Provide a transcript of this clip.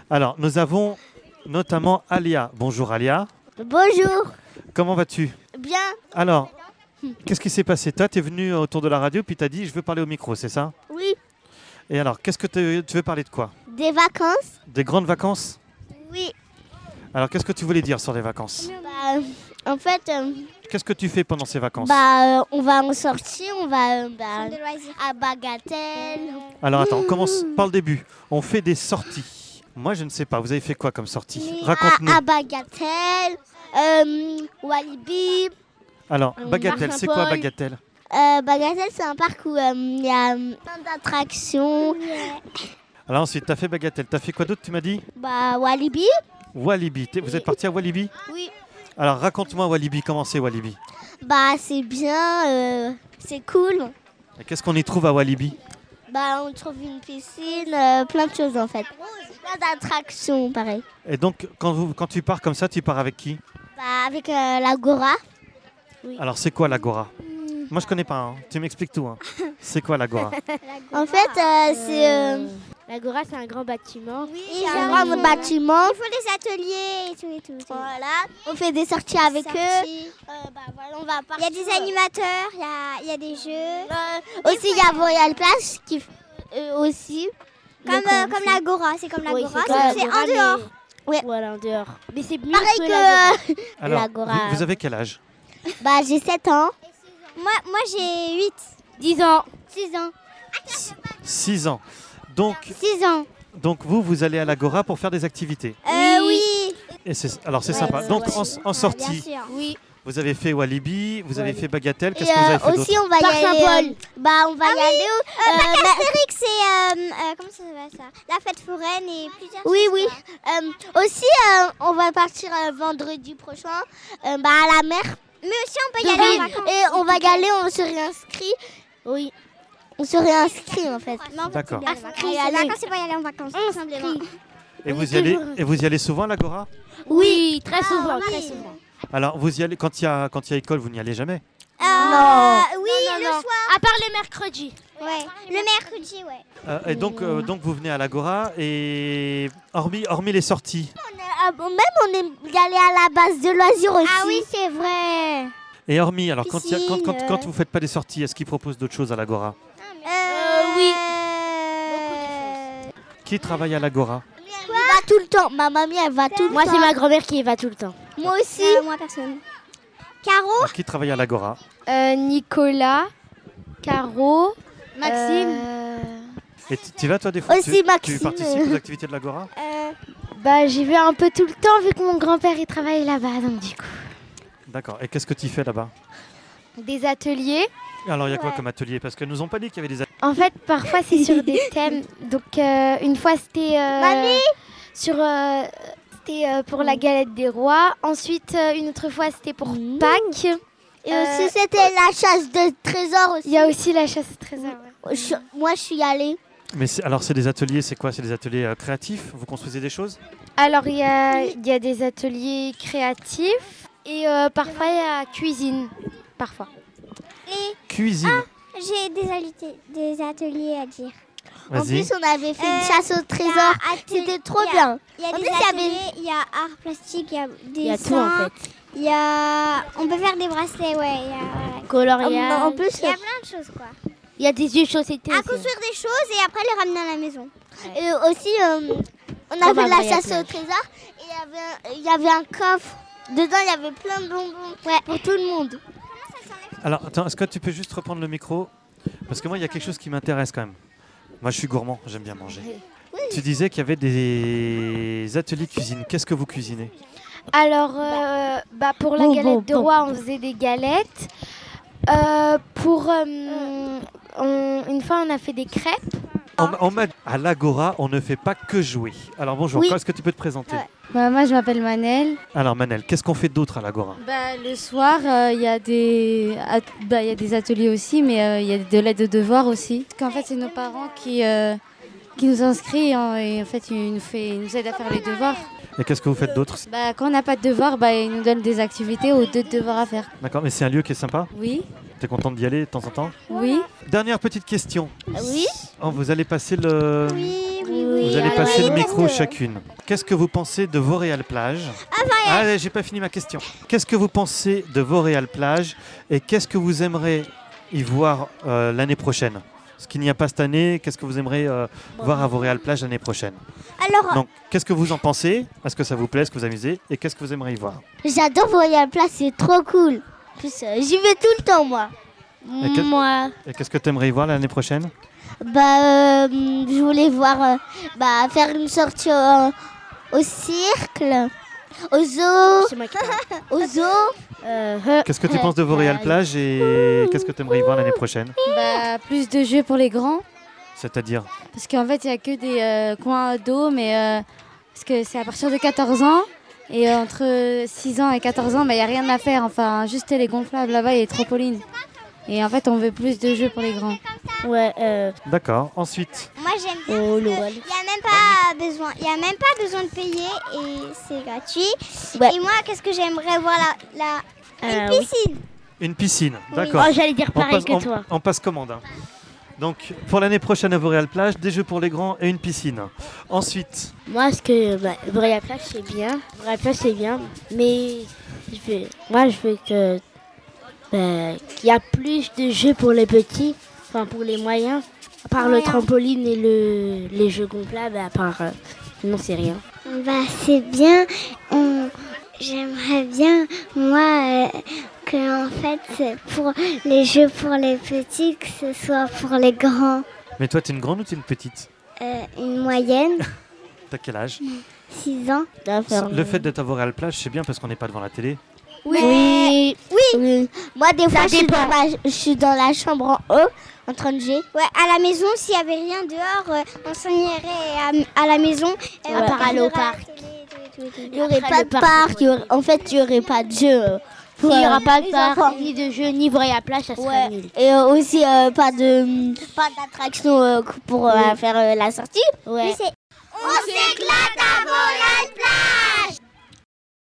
Alors, nous avons notamment Alia. Bonjour Alia. Bonjour. Comment vas-tu? Bien. Alors, qu'est-ce qui s'est passé? Toi, tu es venu autour de la radio, puis tu as dit, je veux parler au micro, c'est ça? Oui. Et alors, qu'est-ce que tu veux parler de quoi? Des vacances? Des grandes vacances? Oui. Alors, qu'est-ce que tu voulais dire sur les vacances? En fait, Qu'est-ce que tu fais pendant ces vacances? on va en sortir, on va à Bagatelle. Alors, attends, on commence par le début. On fait des sorties. Moi, je ne sais pas. Vous avez fait quoi comme sortie? Raconte-nous. À Bagatelle, Walibi. Alors, Bagatelle, c'est quoi Marc-en-Paul. Bagatelle? Bagatelle, c'est un parc où il y a plein d'attractions. Alors ensuite, tu as fait Bagatelle. Tu as fait quoi d'autre, tu m'as dit? Walibi. Walibi. Vous êtes parti à Walibi? Oui. Alors, raconte-moi Walibi. Comment c'est Walibi? C'est bien, c'est cool. Et qu'est-ce qu'on y trouve à Walibi? On trouve une piscine, plein de choses en fait. Plein d'attractions, pareil. Et donc, quand tu pars comme ça, tu pars avec qui? Avec l'Agora. Alors, c'est quoi l'Agora? Moi, je connais pas. Hein. Tu m'expliques tout. Hein. C'est quoi l'Agora? En fait, c'est L'Agora, c'est un grand bâtiment. un grand bâtiment. Il faut des ateliers et tout et tout. Voilà, on fait des sorties avec eux. On va Il y a des animateurs, il y a des jeux. Aussi, il y a Royal Place qui aussi. Comme l'Agora, c'est comme Oui, l'Agora, comme c'est en l'Agora, dehors. Ouais. Voilà, en dehors. Mais c'est mieux Pareil que l'Agora. que Alors, l'Agora. vous avez quel âge? J'ai 7 ans. Moi j'ai 8. 10 ans. 6 ans. 6 ans. Donc, 6 ans. vous allez à l'Agora pour faire des activités. Oui. Et alors, c'est sympa. Donc, en sortie, Bien sûr. Oui. vous avez fait Walibi, vous avez fait Bagatelle. Et Qu'est-ce que vous avez fait aussi, d'autre? on va y Parc aller. Saint-Paul. On va y aller. Astérix, c'est comment ça s'appelle ça? La fête foraine et plusieurs Oui, choses, oui. quoi. Aussi, on va partir vendredi prochain à la mer. Mais aussi on peut y aller en vacances. Et on va y aller, on se réinscrit. Oui. On se réinscrit en fait. Mais en fait, D'accord. c'est bien les vacances. Les vacances, c'est pas y aller en vacances, tout simplement. Et vous y allez souvent à l'Agora? Oui, très souvent. Très souvent. Alors, vous y allez quand il y a école, vous n'y allez jamais? Oui, Non, le non. soir. À part les mercredis. Ouais. Le mercredi, ouais. Et donc vous venez à l'Agora et hormis les sorties. On est y allé à la base de loisirs aussi. Ah oui, c'est vrai. Et hormis, alors quand Piscine, vous faites pas des sorties, est-ce qu'ils proposent d'autres choses à l'Agora? Oui. Qui travaille à l'Agora? Elle va tout le temps. Ma mamie, elle va tout le Moi, temps. c'est ma grand-mère qui y va tout le temps. Moi aussi. Moi, personne. Caro. Alors, qui travaille à l'Agora? Nicolas, Caro, Maxime. Et tu vas toi des fois? Aussi Tu Maxime. participes aux activités de l'Agora? j'y vais un peu tout le temps vu que mon grand-père il travaille là-bas, donc du coup. D'accord. Et qu'est-ce que tu fais là-bas? Des ateliers. Alors il y a quoi comme atelier? Parce que nous ont pas dit qu'il y avait des ateliers. En fait, parfois c'est sur des thèmes. Donc une fois c'était c'était pour la galette des rois. Ensuite une autre fois c'était pour Pâques. Et aussi, c'était la chasse de trésors aussi. Il y a aussi la chasse au trésor. Ouais. Moi, je suis allée. Mais c'est des ateliers, c'est quoi? C'est des ateliers créatifs? Vous construisez des choses? Alors il y a des ateliers créatifs et parfois il y a cuisine. Parfois. Cuisine. J'ai des ateliers à dire. En Vas-y. plus, on avait fait une chasse au trésor. C'était trop bien. Il y a En des plus, il y avait- ateliers, il y a art plastique, il y a des Il y a tout en fait. Il y a... On peut faire des bracelets, ouais. Coloriage. En plus, Il y a plein de choses, quoi. Il y a des yeux chaussettés. À aussi. construire des choses et après les ramener à la maison. et aussi, on avait bah, la il y a chasse plein au trésor. Et il y avait un coffre. Dedans, il y avait plein de bonbons pour tout le monde. Alors attends, est-ce que tu peux juste reprendre le micro? Parce que moi il y a quelque chose qui m'intéresse quand même. Moi je suis gourmand, j'aime bien manger. Tu disais qu'il y avait des ateliers cuisine. Qu'est-ce que vous cuisinez? Alors, pour la galette de roi, on faisait des galettes. Une fois, on a fait des crêpes. À l'Agora, on ne fait pas que jouer. Alors bonjour, Oui. est-ce que tu peux te présenter? Moi, je m'appelle Manel. Alors Manel, qu'est-ce qu'on fait d'autre à l'Agora? Le soir, il y a des ateliers aussi, mais il y a de l'aide de devoirs aussi. Parce qu'en fait, c'est nos parents qui nous inscrivent et en fait, ils nous aident à faire les devoirs. Et qu'est-ce que vous faites d'autre? Quand on n'a pas de devoirs, ils nous donnent des activités ou d'autres devoirs à faire. D'accord, mais c'est un lieu qui est sympa? Oui, T'es contente d'y aller de temps en temps? oui. Dernière petite question. Oui. Vous allez passer le Vous allez passer le micro chacune. Qu'est-ce que vous pensez de Vauréal-Plage? Ah, j'ai pas fini ma question. Qu'est-ce que vous pensez de Vauréal-Plage et qu'est-ce que vous aimeriez y voir l'année prochaine? Ce qu'il n'y a pas cette année, qu'est-ce que vous aimeriez voir à Vauréal-Plage l'année prochaine? Alors, Donc, qu'est-ce que vous en pensez? Est-ce que ça vous plaît? Est-ce que vous amusez? Et qu'est-ce que vous aimeriez y voir? J'adore Vauréal-Plage, c'est trop cool. En plus, j'y vais tout le temps, moi. Moi, Et qu'est-ce que tu aimerais y voir l'année prochaine? Je voulais voir, faire une sortie au cirque, au zoo, c'est moi qui parle. au zoo. Qu'est-ce que tu penses de Vauréal-Plage et qu'est-ce que tu aimerais y voir l'année prochaine? Plus de jeux pour les grands. C'est-à-dire? Parce qu'en fait, il n'y a que des coins d'eau, mais parce que c'est à partir de 14 ans. Et entre 6 ans et 14 ans, il n'y a rien à faire. Enfin, juste les gonflables là-bas et les trampolines. Et en fait, on veut plus de jeux pour les grands. Ouais, D'accord. Ensuite, moi j'aime bien. oh, Il n'y a Noël. même pas besoin de payer et c'est gratuit. Ouais. Et moi, qu'est-ce que j'aimerais voir une Oui. piscine. une piscine. D'accord. Oh, j'allais dire pareil que toi. On passe commande. Hein. Donc, pour l'année prochaine à Vauréal-Plage, des jeux pour les grands et une piscine. Ensuite, Moi, ce que Vauréal-Plage, c'est bien. Vauréal-Plage, c'est bien. Mais je veux qu'il y a plus de jeux pour les petits, enfin pour les moyens. À part le trampoline et les jeux gonflables, à part... non, c'est rien. C'est bien. J'aimerais bien, moi, que en fait, pour les jeux pour les petits, que ce soit pour les grands. mais toi, t'es une grande ou t'es une petite? Une moyenne, T'as quel âge? 6 ans. Le fait d'être à Vauréal-Plage, c'est bien parce qu'on n'est pas devant la télé. Oui. Moi, des fois, je suis dans la chambre en haut, en train de jouer. Ouais, à la maison, s'il n'y avait rien dehors, on s'en irait à la maison. À part aller au parc. Il n'y aurait pas de parc, en fait, il n'y aurait pas de jeu. Il n'y aura pas de les parc, enfants. ni de jeux, ni Vauréal-Plage, ça sera Ouais. nul. Et aussi pas d'attraction pour faire la sortie. Ouais. Mais